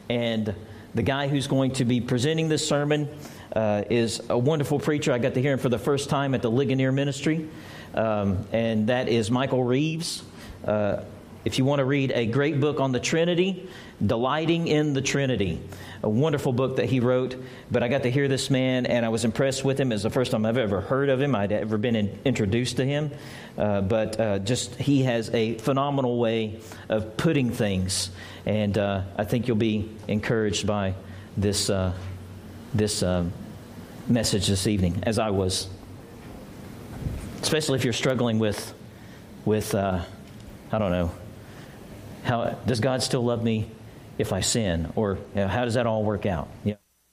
And the guy who's going to be presenting this sermon is a wonderful preacher. I got to hear him for the first time at the Ligonier Ministry, and that is Michael Reeves. If you want to read a great book on the Trinity, Delighting in the Trinity, a wonderful book that he wrote. But I got to hear this man, and I was impressed with him. It's the first time I've ever heard of him. I'd ever been introduced to him. But he has a phenomenal way of putting things. And I think you'll be encouraged by this message this evening, as I was. Especially if you're struggling with I don't know, how does God still love me if I sin? Or how does that all work out? Yeah.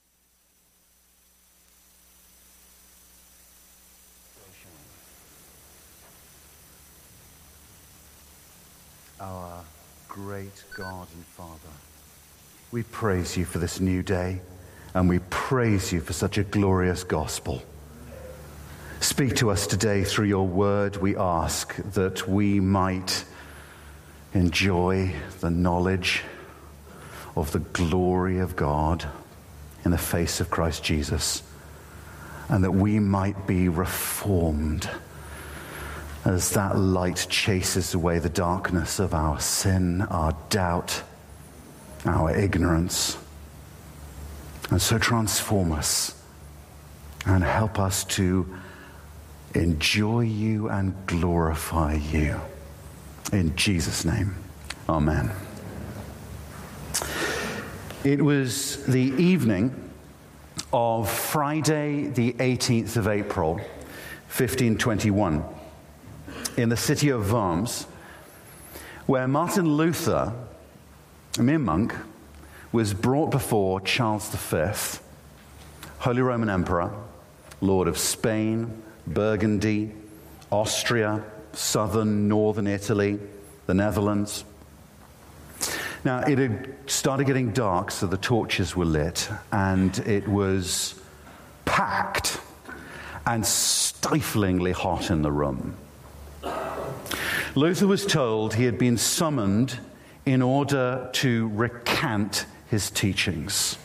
Our great God and Father, we praise you for this new day, and we praise you for such a glorious gospel. Speak to us today through your word, we ask, that we might enjoy the knowledge of the glory of God in the face of Christ Jesus, and that we might be reformed as that light chases away the darkness of our sin, our doubt, our ignorance. And so transform us and help us to enjoy you and glorify you. In Jesus' name, amen. It was the evening of Friday, the 18th of April, 1521, in the city of Worms, where Martin Luther, a mere monk, was brought before Charles V, Holy Roman Emperor, Lord of Spain, Burgundy, Austria, southern, northern Italy, the Netherlands. Now, it had started getting dark, so the torches were lit, and it was packed and stiflingly hot in the room. Luther was told he had been summoned in order to recant his teachings.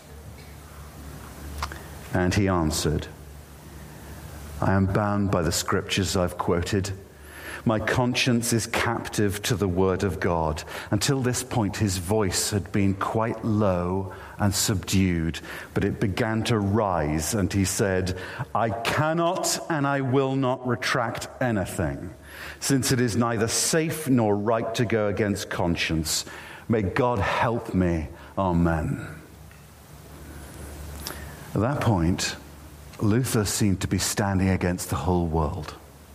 And he answered, I am bound by the scriptures I've quoted. My conscience is captive to the word of God. Until this point, his voice had been quite low and subdued, but it began to rise, and he said, I cannot and I will not retract anything, since it is neither safe nor right to go against conscience. May God help me. Amen. At that point, Luther seemed to be standing against the whole world.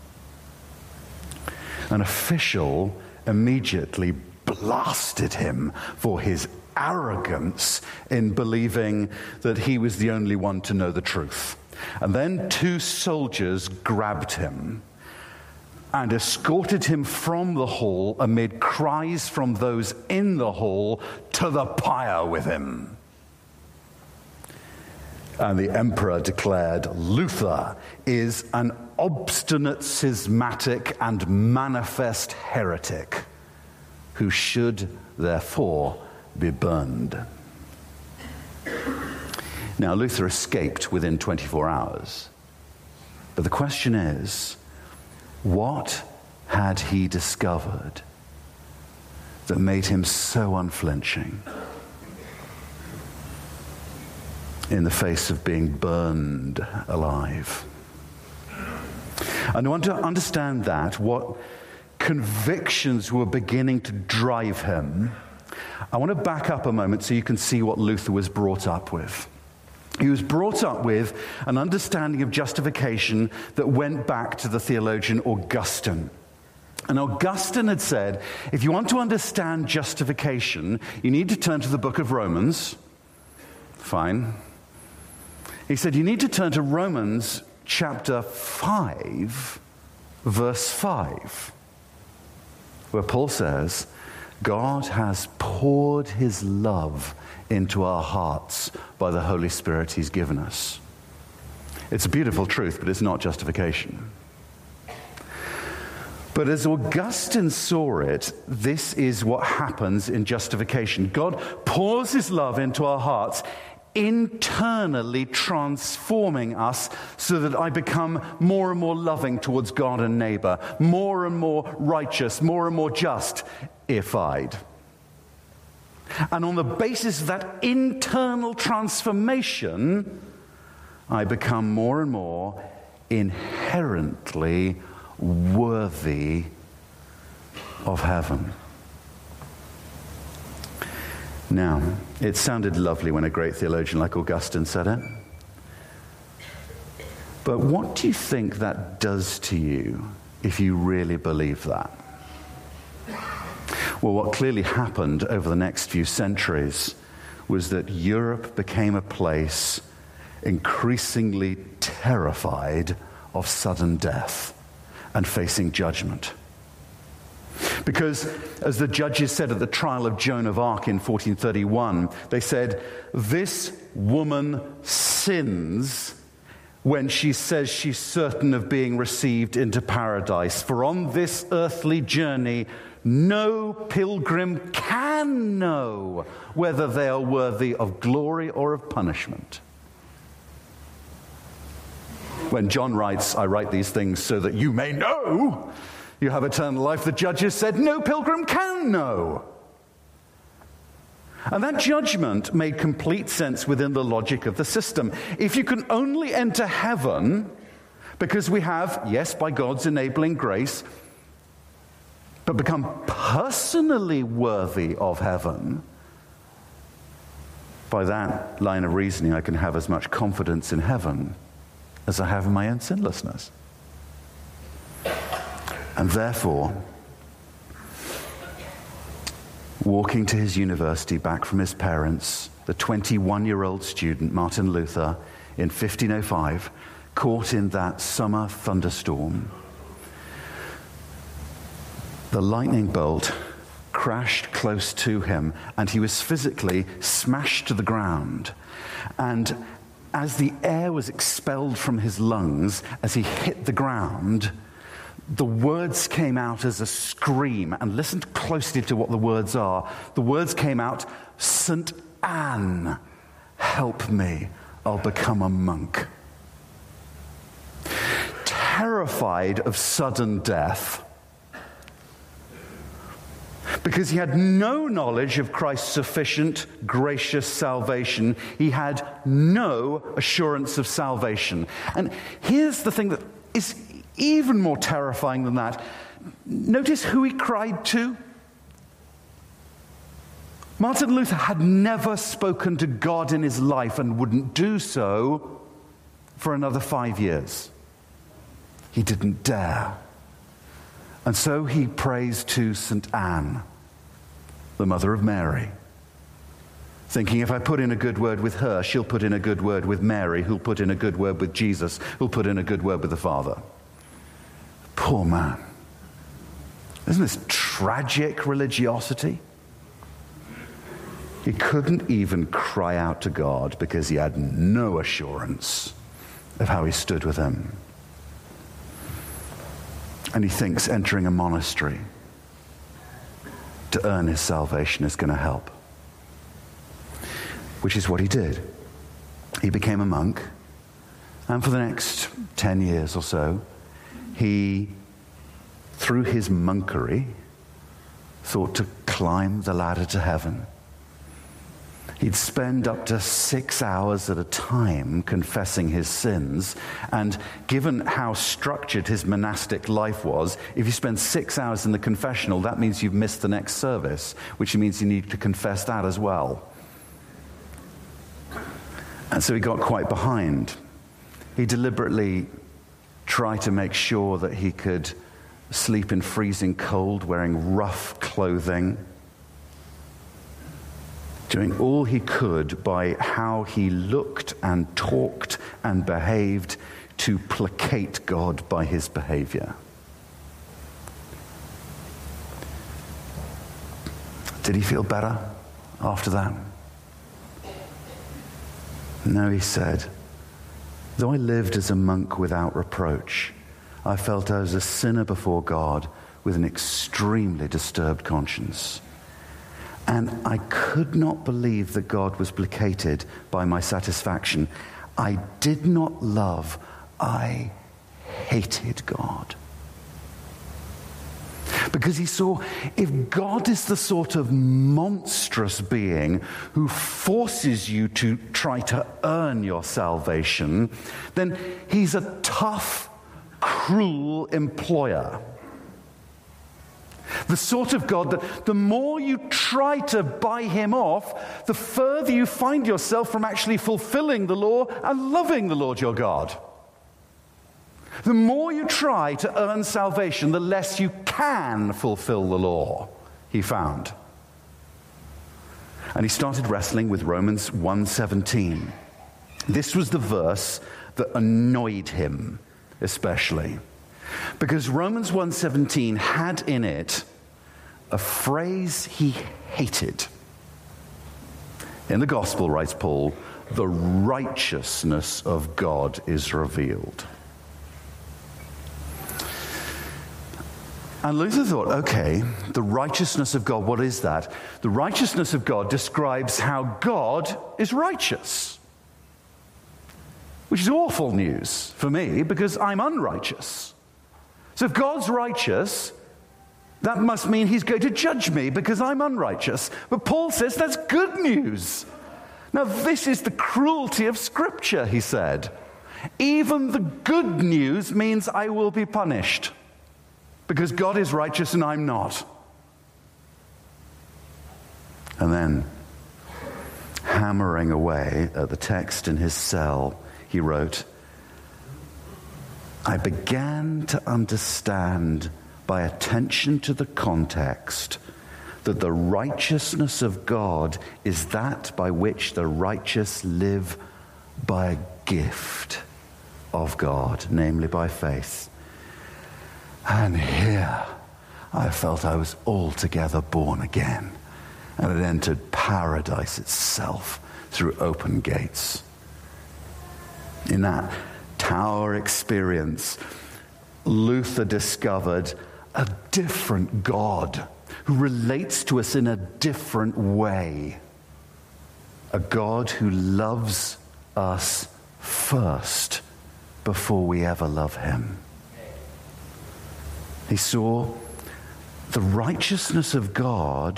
An official immediately blasted him for his arrogance in believing that he was the only one to know the truth. And then 2 soldiers grabbed him and escorted him from the hall amid cries from those in the hall to the pyre with him. And the emperor declared, Luther is an obstinate, schismatic, and manifest heretic who should, therefore, be burned. Now, Luther escaped within 24 hours. But the question is, what had he discovered that made him so unflinching in the face of being burned alive? And I want to understand that, what convictions were beginning to drive him. I want to back up a moment so you can see what Luther was brought up with. He was brought up with an understanding of justification that went back to the theologian Augustine. And Augustine had said, if you want to understand justification, you need to turn to the book of Romans. Fine. He said, you need to turn to Romans chapter 5, verse 5, where Paul says, God has poured his love into our hearts by the Holy Spirit he's given us. It's a beautiful truth, but it's not justification. But as Augustine saw it, this is what happens in justification. God pours his love into our hearts, internally transforming us so that I become more and more loving towards God and neighbor, more and more righteous, more and more justified. And on the basis of that internal transformation, I become more and more inherently worthy of heaven. Now, it sounded lovely when a great theologian like Augustine said it. But what do you think that does to you if you really believe that? Well, what clearly happened over the next few centuries was that Europe became a place increasingly terrified of sudden death and facing judgment. Because, as the judges said at the trial of Joan of Arc in 1431, they said, "This woman sins when she says she's certain of being received into paradise. For on this earthly journey, no pilgrim can know whether they are worthy of glory or of punishment." When John writes, "I write these things so that you may know you have eternal life," the judges said, no pilgrim can know. And that judgment made complete sense within the logic of the system. If you can only enter heaven because we have, yes, by God's enabling grace, but become personally worthy of heaven, by that line of reasoning, I can have as much confidence in heaven as I have in my own sinlessness. And therefore, walking to his university back from his parents, the 21-year-old student, Martin Luther, in 1505, caught in that summer thunderstorm, the lightning bolt crashed close to him, and he was physically smashed to the ground. And as the air was expelled from his lungs, as he hit the ground, the words came out as a scream. And listen closely to what the words are. The words came out, "St. Anne, help me, I'll become a monk." Terrified of sudden death, because he had no knowledge of Christ's sufficient, gracious salvation. He had no assurance of salvation. And here's the thing that is even more terrifying than that. Notice who he cried to. Martin Luther had never spoken to God in his life and wouldn't do so for another 5 years. He didn't dare. And so he prays to St. Anne, the mother of Mary, thinking, if I put in a good word with her, she'll put in a good word with Mary, who'll put in a good word with Jesus, who'll put in a good word with the Father. Poor man. Isn't this tragic religiosity? He couldn't even cry out to God because he had no assurance of how he stood with him. And he thinks entering a monastery to earn his salvation is going to help. Which is what he did. He became a monk, and for the next 10 years or so, he, through his monkery, thought to climb the ladder to heaven. He'd spend up to 6 hours at a time confessing his sins, and given how structured his monastic life was, if you spend 6 hours in the confessional, that means you've missed the next service, which means you need to confess that as well. And so he got quite behind. He deliberately tried to make sure that he could sleep in freezing cold, wearing rough clothing, doing all he could by how he looked and talked and behaved to placate God by his behavior. Did he feel better after that? No, he said, though I lived as a monk without reproach, I felt I was a sinner before God, with an extremely disturbed conscience. And I could not believe that God was placated by my satisfaction. I did not love, I hated God. Because he saw, if God is the sort of monstrous being who forces you to try to earn your salvation, then he's a tough, cruel employer. The sort of God that the more you try to buy him off, the further you find yourself from actually fulfilling the law and loving the Lord your God. The more you try to earn salvation, the less you can fulfill the law, he found. And he started wrestling with Romans 1:17. This was the verse that annoyed him especially. Because Romans 1:17 had in it a phrase he hated. In the gospel, writes Paul, the righteousness of God is revealed. And Luther thought, okay, the righteousness of God, what is that? The righteousness of God describes how God is righteous. Which is awful news for me, because I'm unrighteous. So if God's righteous, that must mean he's going to judge me because I'm unrighteous. But Paul says that's good news. Now this is the cruelty of Scripture, he said. Even the good news means I will be punished because God is righteous and I'm not. And then, hammering away at the text in his cell, he wrote, I began to understand by attention to the context that the righteousness of God is that by which the righteous live by a gift of God, namely by faith. And here I felt I was altogether born again and had entered paradise itself through open gates. In that tower experience, Luther discovered a different God who relates to us in a different way. A God who loves us first before we ever love him. He saw the righteousness of God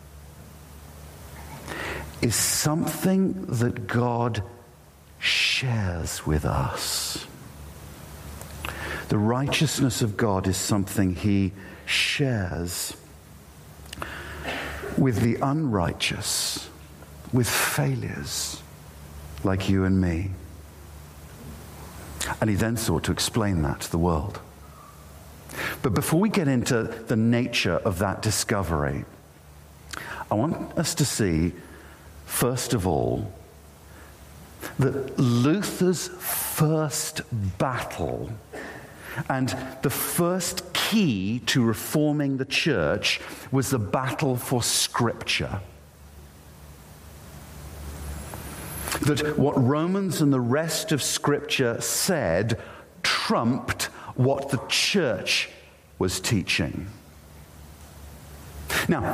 is something that God shares with us. The righteousness of God is something he shares with the unrighteous, with failures like you and me. And he then sought to explain that to the world. But before we get into the nature of that discovery, I want us to see, first of all, that Luther's first battle and the first key to reforming the church was the battle for Scripture. That what Romans and the rest of Scripture said trumped what the church was teaching. Now,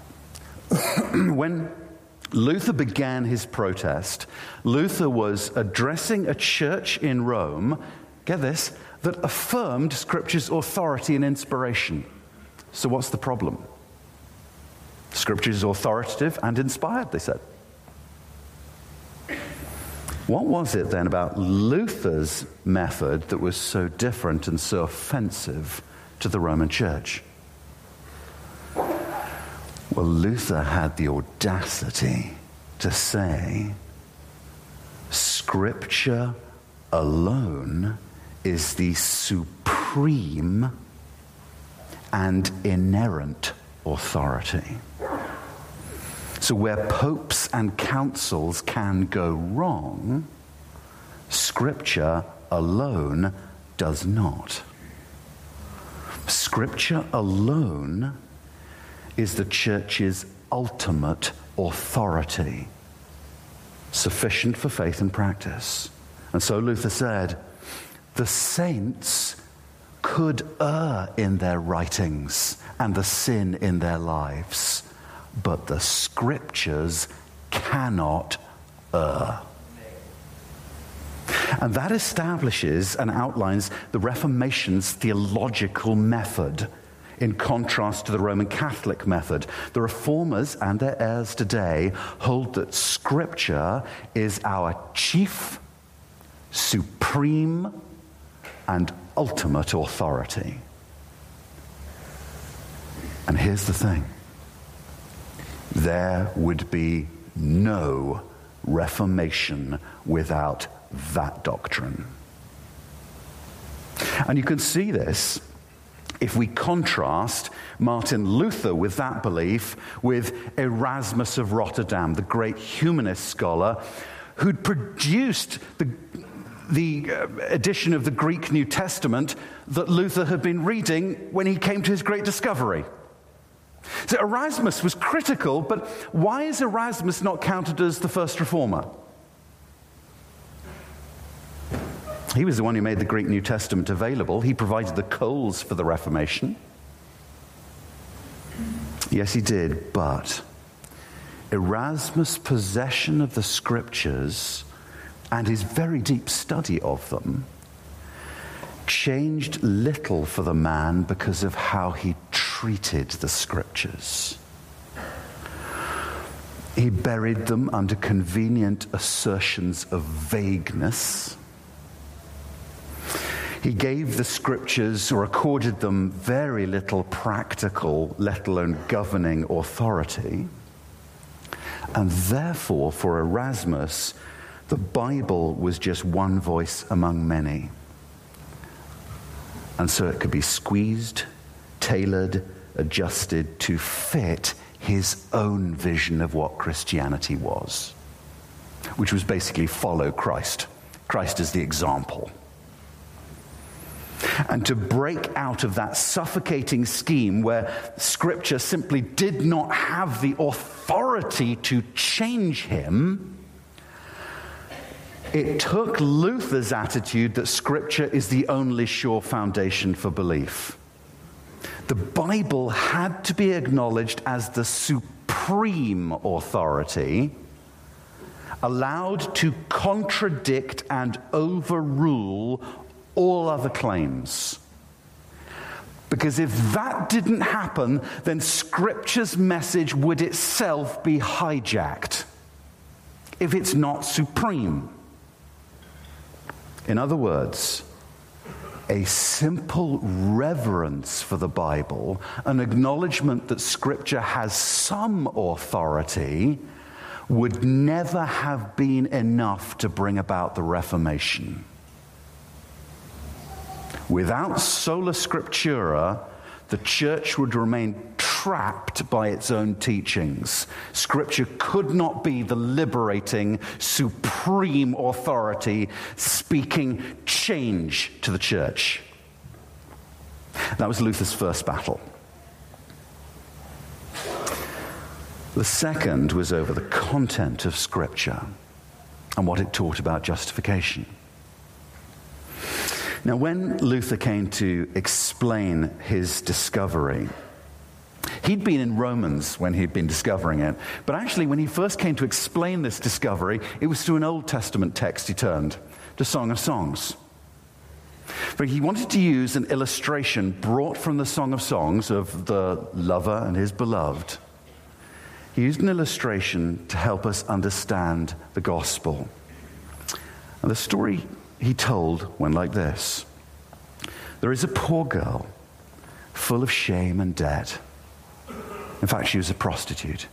when Luther began his protest, Luther was addressing a church in Rome, get this, that affirmed Scripture's authority and inspiration. So what's the problem? Scripture is authoritative and inspired, they said. What was it then about Luther's method that was so different and so offensive to the Roman Church? Well, Luther had the audacity to say, Scripture alone is the supreme and inerrant authority. So where popes and councils can go wrong, Scripture alone does not. Scripture alone is the church's ultimate authority, sufficient for faith and practice. And so Luther said, the saints could err in their writings and the sin in their lives, but the Scriptures cannot err. And that establishes and outlines the Reformation's theological method, in contrast to the Roman Catholic method. The Reformers and their heirs today hold that Scripture is our chief, supreme, and ultimate authority. And here's the thing. There would be no Reformation without that doctrine. And you can see this if we contrast Martin Luther with that belief with Erasmus of Rotterdam, the great humanist scholar who'd produced the edition of the Greek New Testament that Luther had been reading when he came to his great discovery. So Erasmus was critical, but why is Erasmus not counted as the first reformer? He was the one who made the Greek New Testament available. He provided the coals for the Reformation. Yes, he did, but Erasmus' possession of the Scriptures and his very deep study of them changed little for the man because of how he treated the Scriptures. He buried them under convenient assertions of vagueness. He gave the Scriptures, or accorded them, very little practical, let alone governing authority. And therefore, for Erasmus, the Bible was just one voice among many. And so it could be squeezed, tailored, adjusted to fit his own vision of what Christianity was, which was basically follow Christ. Christ is the example. And to break out of that suffocating scheme where Scripture simply did not have the authority to change him, it took Luther's attitude that Scripture is the only sure foundation for belief. The Bible had to be acknowledged as the supreme authority, allowed to contradict and overrule all other claims. Because if that didn't happen, then Scripture's message would itself be hijacked, if it's not supreme. In other words, a simple reverence for the Bible, an acknowledgement that Scripture has some authority, would never have been enough to bring about the Reformation. Without sola scriptura, the church would remain trapped by its own teachings. Scripture could not be the liberating, supreme authority speaking change to the church. That was Luther's first battle. The second was over the content of Scripture and what it taught about justification. Now, when Luther came to explain his discovery, he'd been in Romans when he'd been discovering it, but actually when he first came to explain this discovery, it was to an Old Testament text he turned, to Song of Songs. But he wanted to use an illustration brought from the Song of Songs of the lover and his beloved. He used an illustration to help us understand the gospel. And the story he told went like this. There is a poor girl full of shame and debt. In fact, she was a prostitute.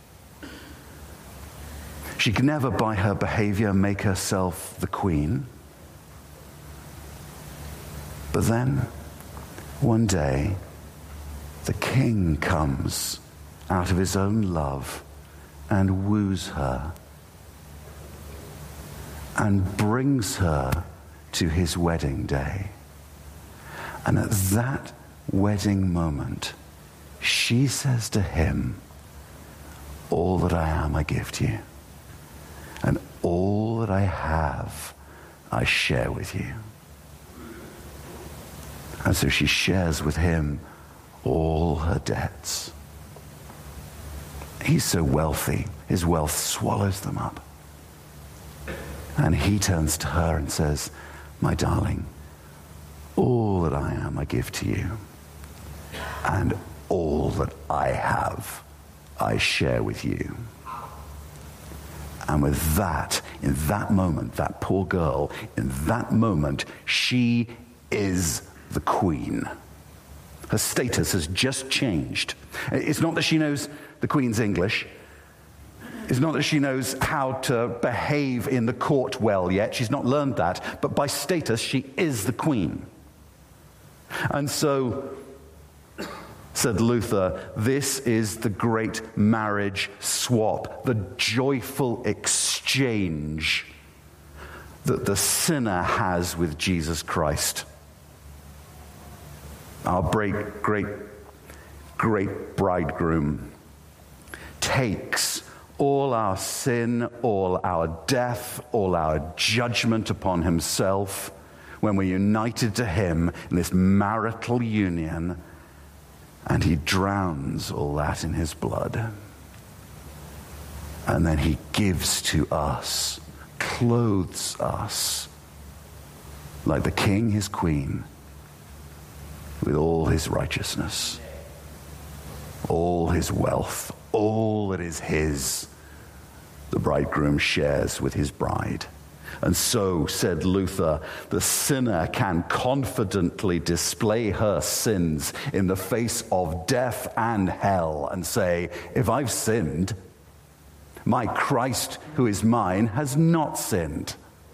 She could never, by her behavior, make herself the queen. But then, one day, the king comes out of his own love and woos her and brings her to his wedding day. And at that wedding moment, she says to him, "All that I am, I give to you. And all that I have, I share with you." And so she shares with him all her debts. He's so wealthy, his wealth swallows them up. And he turns to her and says, my darling, all that I am I give to you. And all that I have I share with you. And with that, in that moment, that poor girl, in that moment, she is the queen. Her status has just changed. It's not that she knows the Queen's English. It's not that she knows how to behave in the court well yet. She's not learned that. But by status, she is the queen. And so, said Luther, this is the great marriage swap, the joyful exchange that the sinner has with Jesus Christ. Our great bridegroom takes all our sin, all our death, all our judgment upon himself when we're united to him in this marital union, and he drowns all that in his blood. And then he gives to us, clothes us, like the king his queen, with all his righteousness, all his wealth, all that is his, the bridegroom shares with his bride. And so, said Luther, the sinner can confidently display her sins in the face of death and hell and say, if I've sinned, my Christ who is mine has not sinned.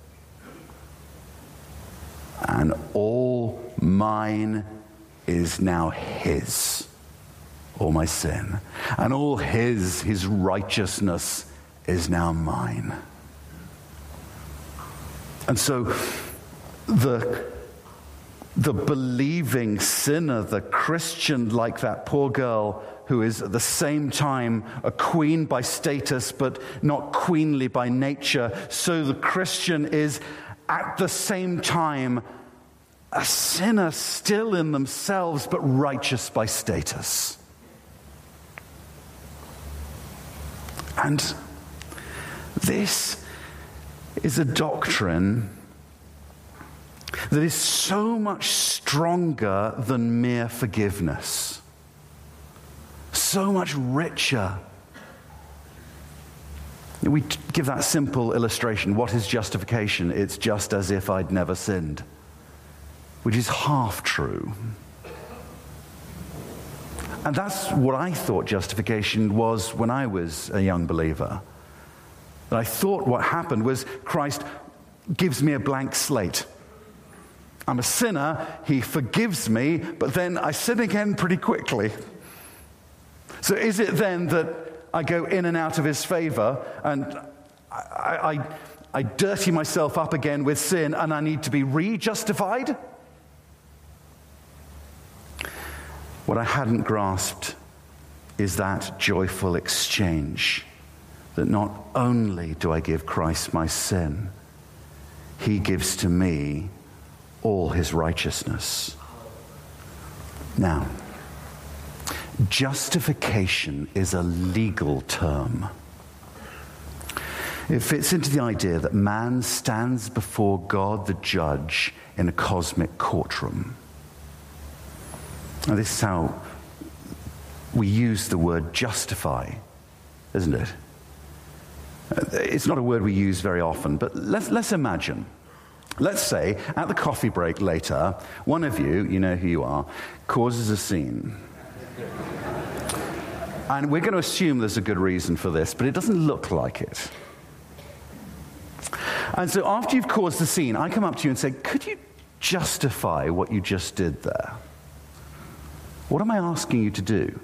And all mine is now his, all my sin. And all his righteousness is now mine. And so the believing sinner, the Christian, like that poor girl who is at the same time a queen by status but not queenly by nature, so the Christian is at the same time a sinner still in themselves but righteous by status. And this is a doctrine that is so much stronger than mere forgiveness, so much richer. We give that simple illustration. What is justification? It's just as if I'd never sinned, which is half true. And that's what I thought justification was when I was a young believer. And I thought what happened was Christ gives me a blank slate. I'm a sinner, he forgives me, but then I sin again pretty quickly. So is it then that I go in and out of his favor and I dirty myself up again with sin and I need to be re-justified? What I hadn't grasped is that joyful exchange. That not only do I give Christ my sin, he gives to me all his righteousness. Now, justification is a legal term. It fits into the idea that man stands before God the judge in a cosmic courtroom. Now, this is how we use the word justify, isn't it? It's not a word we use very often, but let's imagine. Let's say at the coffee break later, one of you know who you are, causes a scene. And we're going to assume there's a good reason for this, but it doesn't look like it. And so after you've caused the scene, I come up to you and say, could you justify what you just did there? What am I asking you to do?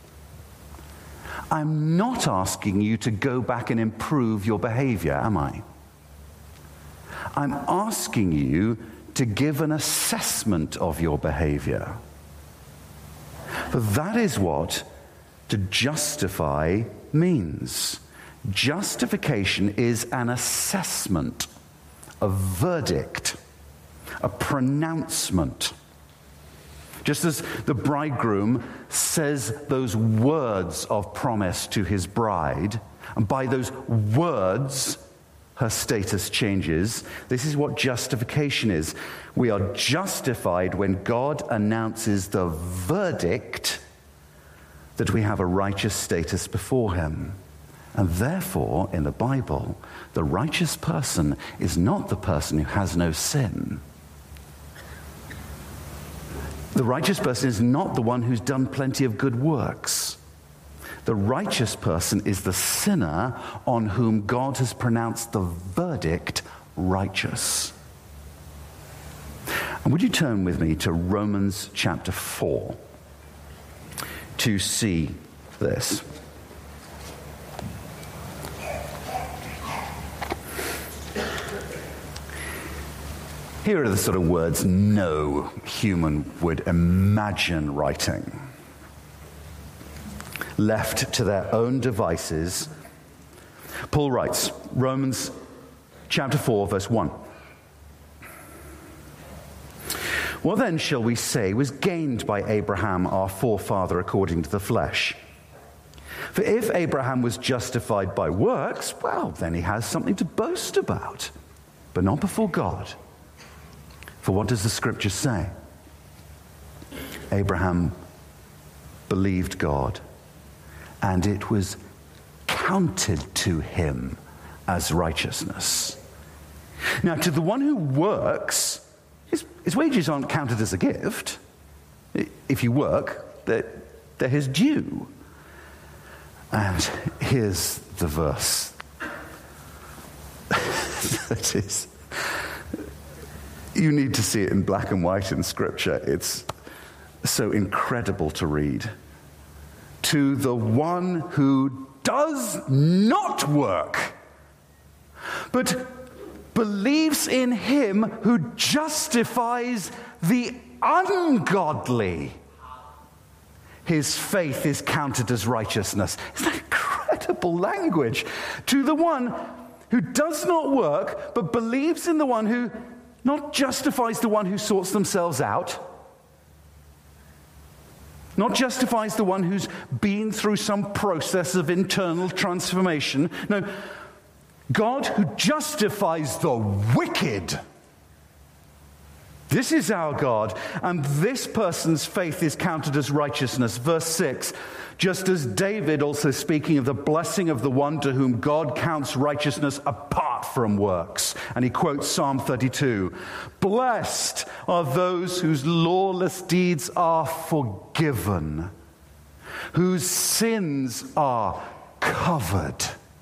I'm not asking you to go back and improve your behavior, am I? I'm asking you to give an assessment of your behavior. But that is what to justify means. Justification is an assessment, a verdict, a pronouncement. Just as the bridegroom says those words of promise to his bride, and by those words, her status changes. This is what justification is. We are justified when God announces the verdict that we have a righteous status before him. And therefore, in the Bible, the righteous person is not the person who has no sin. The righteous person is not the one who's done plenty of good works. The righteous person is the sinner on whom God has pronounced the verdict righteous. And would you turn with me to Romans chapter 4 to see this? Here are the sort of words no human would imagine writing. Left to their own devices, Paul writes, Romans chapter 4, verse 1. What then shall we say was gained by Abraham, our forefather, according to the flesh? For if Abraham was justified by works, well, then he has something to boast about, but not before God. For what does the scripture say? Abraham believed God, and it was counted to him as righteousness. Now, to the one who works, his wages aren't counted as a gift. If you work, they're his due. And here's the verse that is... You need to see it in black and white in Scripture. It's so incredible to read. To the one who does not work, but believes in him who justifies the ungodly, his faith is counted as righteousness. Isn't that incredible language? To the one who does not work, but believes in the one who not justifies the one who sorts themselves out, not justifies the one who's been through some process of internal transformation. No, God who justifies the wicked. This is our God, and this person's faith is counted as righteousness. Verse 6, just as David, also speaking of the blessing of the one to whom God counts righteousness apart from works. And he quotes Psalm 32, blessed are those whose lawless deeds are forgiven, whose sins are covered.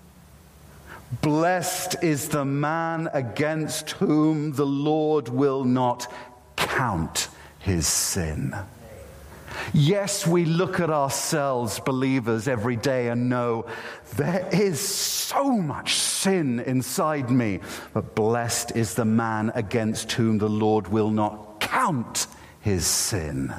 Blessed is the man against whom the Lord will not count his sin. Yes, we look at ourselves, believers, every day and know there is so much sin inside me. But blessed is the man against whom the Lord will not count his sin.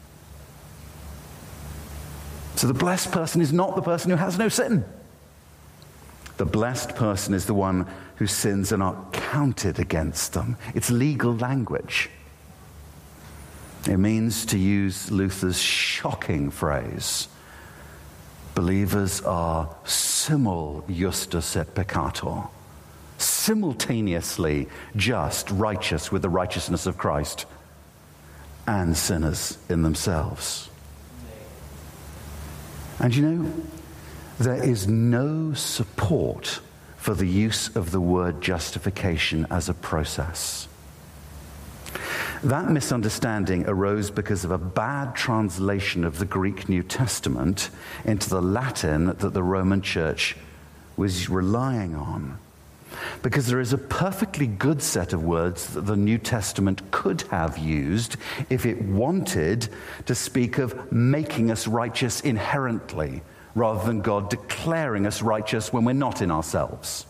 So the blessed person is not the person who has no sin. The blessed person is the one whose sins are not counted against them. It's legal language. It means, to use Luther's shocking phrase, believers are simul justus et peccator, simultaneously just, righteous with the righteousness of Christ, and sinners in themselves. And you know, there is no support for the use of the word justification as a process. That misunderstanding arose because of a bad translation of the Greek New Testament into the Latin that the Roman Church was relying on. Because there is a perfectly good set of words that the New Testament could have used if it wanted to speak of making us righteous inherently, rather than God declaring us righteous when we're not in ourselves.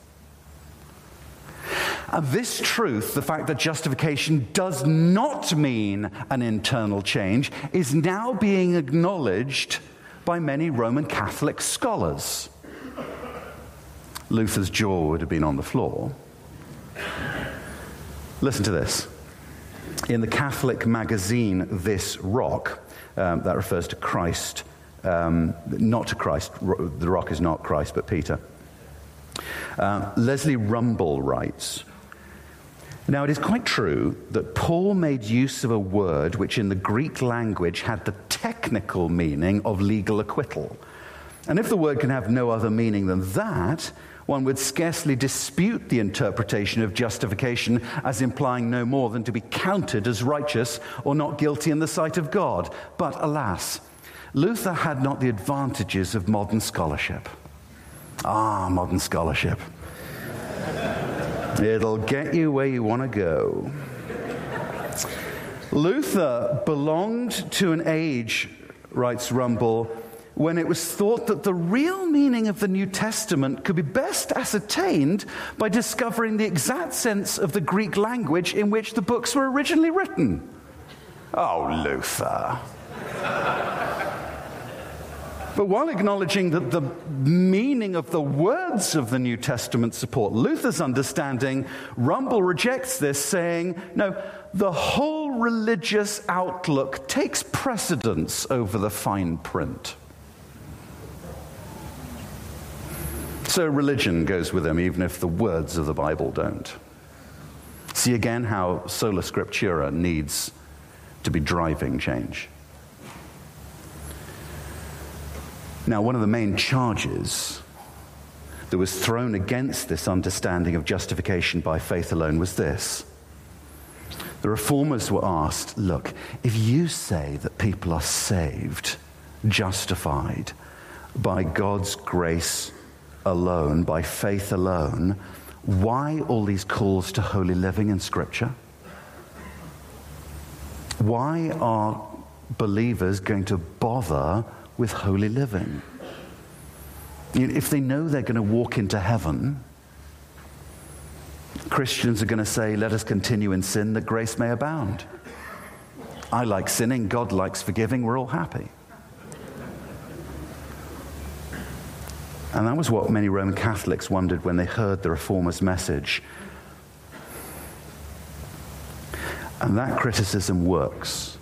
And this truth, the fact that justification does not mean an internal change, is now being acknowledged by many Roman Catholic scholars. Luther's jaw would have been on the floor. Listen to this. in the Catholic magazine This Rock, that refers to Christ, not to Christ, the rock is not Christ, but Peter. Leslie Rumble writes, "Now it is quite true that Paul made use of a word which in the Greek language had the technical meaning of legal acquittal. And if the word can have no other meaning than that, one would scarcely dispute the interpretation of justification as implying no more than to be counted as righteous or not guilty in the sight of God. But alas, Luther had not the advantages of modern scholarship." Modern scholarship. It'll get you where you want to go. Luther belonged to an age, writes Rumble, when it was thought that the real meaning of the New Testament could be best ascertained by discovering the exact sense of the Greek language in which the books were originally written. Oh, Luther. But while acknowledging that the meaning of the words of the New Testament support Luther's understanding, Rumble rejects this, saying, no, the whole religious outlook takes precedence over the fine print. So religion goes with him, even if the words of the Bible don't. See again how sola scriptura needs to be driving change. Now, one of the main charges that was thrown against this understanding of justification by faith alone was this. The reformers were asked, look, if you say that people are saved, justified by God's grace alone, by faith alone, why all these calls to holy living in Scripture? Why are believers going to bother with holy living? If they know they're going to walk into heaven, Christians are going to say, let us continue in sin that grace may abound. I like sinning, God likes forgiving, we're all happy. And that was what many Roman Catholics wondered when they heard the Reformers' message. And that criticism works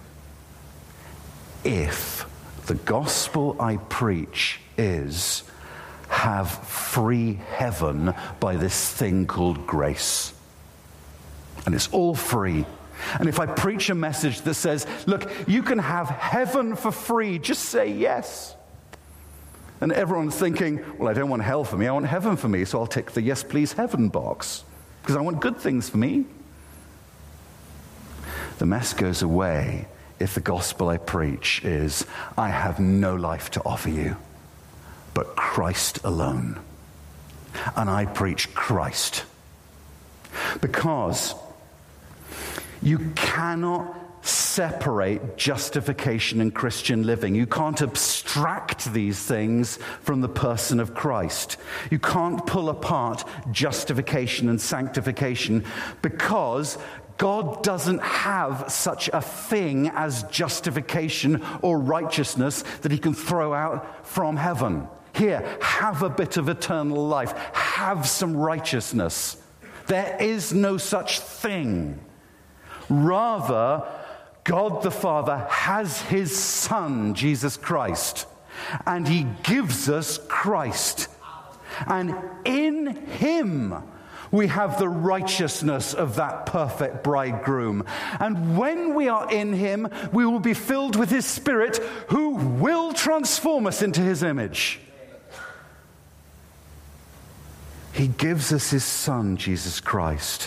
if the gospel I preach is have free heaven by this thing called grace. And it's all free. And if I preach a message that says, look, you can have heaven for free, just say yes. And everyone's thinking, well, I don't want hell for me, I want heaven for me, so I'll tick the yes, please, heaven box, because I want good things for me. The mess goes away if the gospel I preach is, I have no life to offer you, but Christ alone. And I preach Christ. Because you cannot separate justification and Christian living. You can't abstract these things from the person of Christ. You can't pull apart justification and sanctification, because God doesn't have such a thing as justification or righteousness that he can throw out from heaven. Here, have a bit of eternal life. Have some righteousness. There is no such thing. Rather, God the Father has his Son, Jesus Christ, and he gives us Christ. And in him we have the righteousness of that perfect bridegroom. And when we are in him, we will be filled with his Spirit, who will transform us into his image. He gives us his Son, Jesus Christ.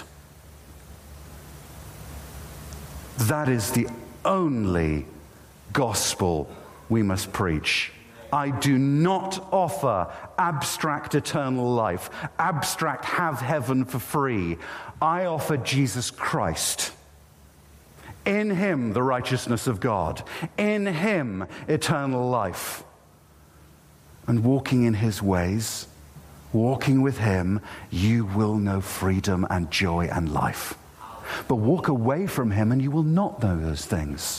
That is the only gospel we must preach. I do not offer abstract eternal life, abstract have heaven for free. I offer Jesus Christ. In him, the righteousness of God. In him, eternal life. And walking in his ways, walking with him, you will know freedom and joy and life. But walk away from him and you will not know those things.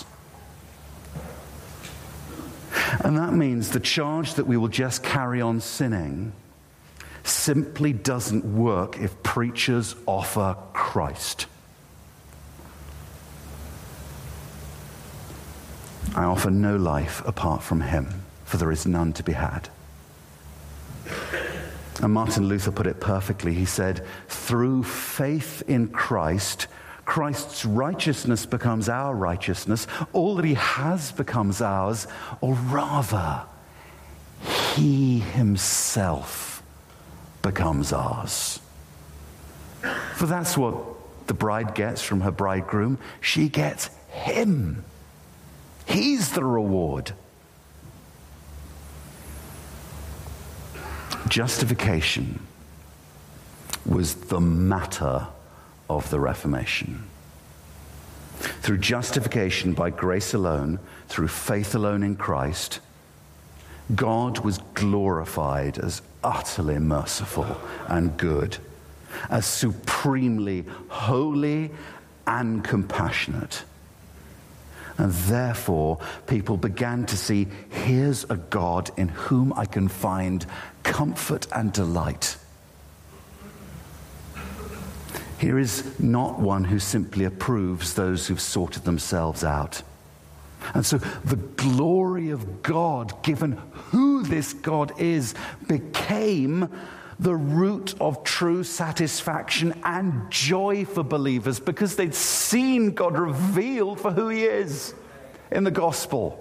And that means the charge that we will just carry on sinning simply doesn't work if preachers offer Christ. I offer no life apart from him, for there is none to be had. And Martin Luther put it perfectly. He said, through faith in Christ, Christ's righteousness becomes our righteousness. All that he has becomes ours, or rather, he himself becomes ours. For that's what the bride gets from her bridegroom. She gets him. He's the reward. Justification was the matter of the Reformation. Through justification by grace alone, through faith alone in Christ, God was glorified as utterly merciful and good, as supremely holy and compassionate. And therefore, people began to see, here's a God in whom I can find comfort and delight. Here is not one who simply approves those who've sorted themselves out. And so the glory of God, given who this God is, became the root of true satisfaction and joy for believers, because they'd seen God revealed for who he is in the gospel.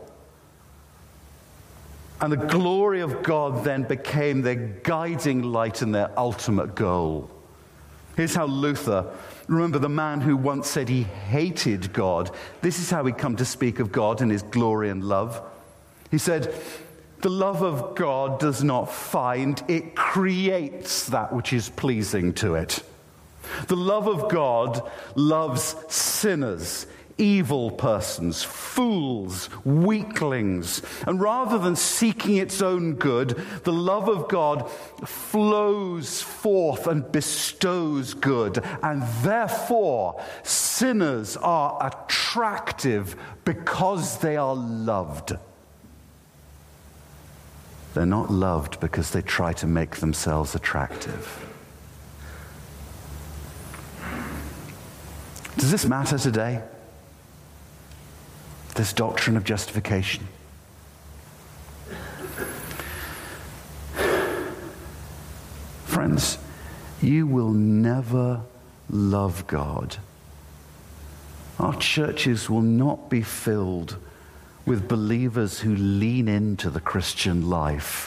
And the glory of God then became their guiding light and their ultimate goal. Here's how Luther, remember the man who once said he hated God, this is how he come to speak of God and his glory and love. He said, the love of God does not find, it creates that which is pleasing to it. The love of God loves sinners, evil persons, fools, weaklings. And rather than seeking its own good, the love of God flows forth and bestows good. And therefore, sinners are attractive because they are loved. They're not loved because they try to make themselves attractive. Does this matter today? This doctrine of justification? Friends, you will never love God. Our churches will not be filled with believers who lean into the Christian life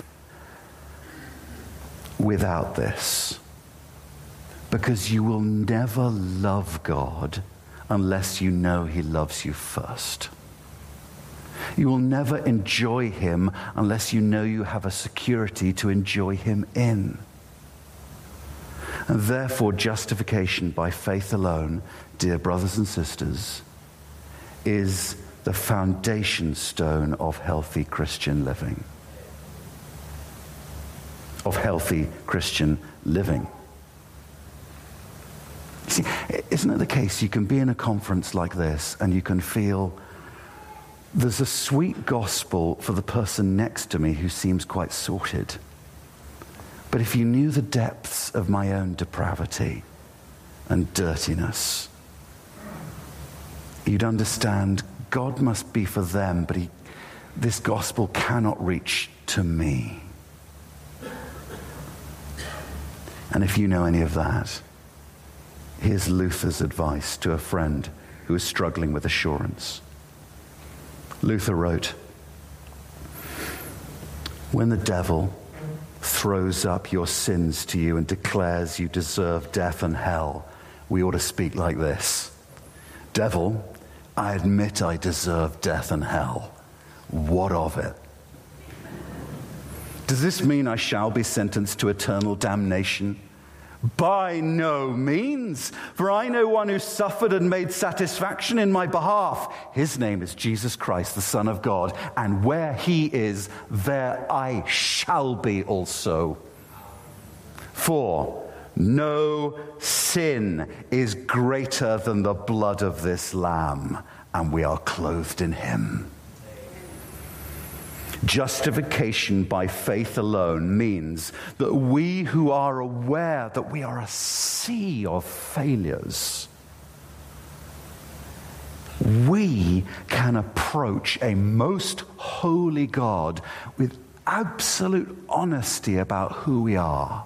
without this. Because you will never love God unless you know he loves you first. You will never enjoy him unless you know you have a security to enjoy him in. And therefore, justification by faith alone, dear brothers and sisters, is the foundation stone of healthy Christian living. Of healthy Christian living. See, isn't it the case you can be in a conference like this and you can feel there's a sweet gospel for the person next to me who seems quite sorted. But if you knew the depths of my own depravity and dirtiness, you'd understand God must be for them, but this gospel cannot reach to me. And if you know any of that, here's Luther's advice to a friend who is struggling with assurance. Luther wrote, when the devil throws up your sins to you and declares you deserve death and hell, we ought to speak like this. Devil, I admit I deserve death and hell. What of it? Does this mean I shall be sentenced to eternal damnation? By no means, for I know one who suffered and made satisfaction in my behalf. His name is Jesus Christ, the Son of God, and where he is, there I shall be also. For no sin is greater than the blood of this Lamb, and we are clothed in him. Justification by faith alone means that we who are aware that we are a sea of failures, we can approach a most holy God with absolute honesty about who we are.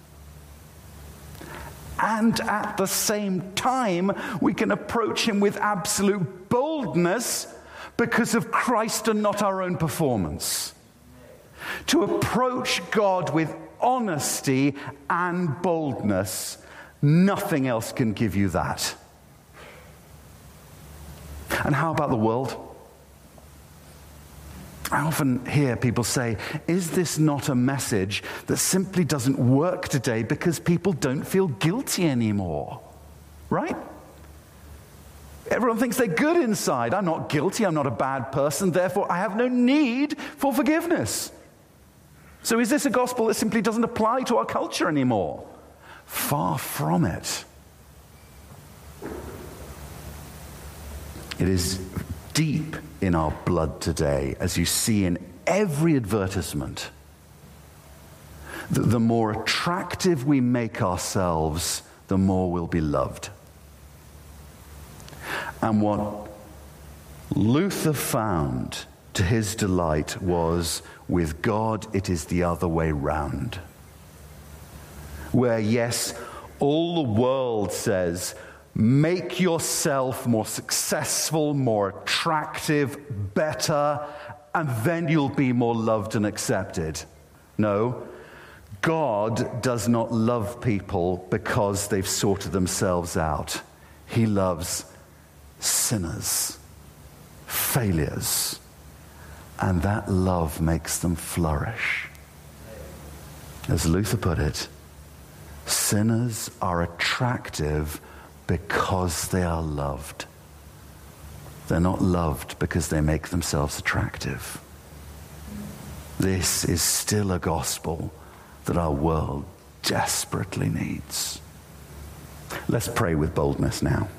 And at the same time, we can approach him with absolute boldness because of Christ and not our own performance. To approach God with honesty and boldness, nothing else can give you that. And how about the world? I often hear people say, is this not a message that simply doesn't work today because people don't feel guilty anymore? Right? Everyone thinks they're good inside. I'm not guilty. I'm not a bad person. Therefore, I have no need for forgiveness. So is this a gospel that simply doesn't apply to our culture anymore? Far from it. It is deep in our blood today, as you see in every advertisement, that the more attractive we make ourselves, the more we'll be loved. And what Luther found to his delight was, with God it is the other way round. Where, yes, all the world says, make yourself more successful, more attractive, better, and then you'll be more loved and accepted. No, God does not love people because they've sorted themselves out. He loves sinners, failures, and that love makes them flourish. As Luther put it, sinners are attractive because they are loved. They're not loved because they make themselves attractive. This is still a gospel that our world desperately needs. Let's pray with boldness now.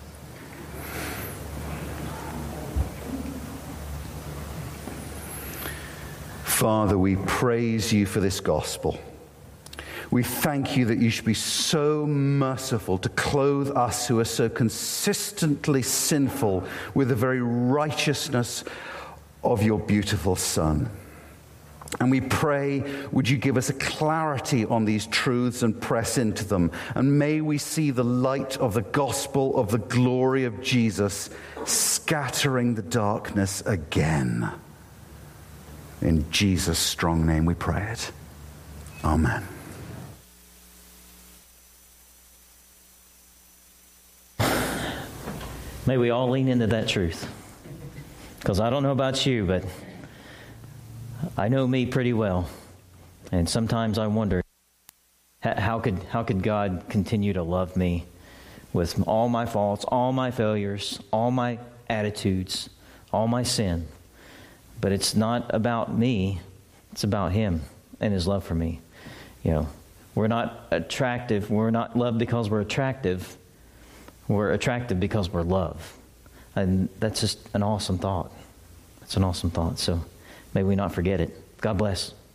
Father, we praise you for this gospel. We thank you that you should be so merciful to clothe us who are so consistently sinful with the very righteousness of your beautiful Son. And we pray, would you give us a clarity on these truths and press into them? And may we see the light of the gospel of the glory of Jesus scattering the darkness again. In Jesus' strong name we pray it. Amen. May we all lean into that truth. Because I don't know about you, but I know me pretty well. And sometimes I wonder, how could God continue to love me with all my faults, all my failures, all my attitudes, all my sin? But it's not about me. It's about him and his love for me. You know, we're not attractive. We're not loved because we're attractive. We're attractive because we're loved. And that's just an awesome thought. It's an awesome thought. So may we not forget it. God bless.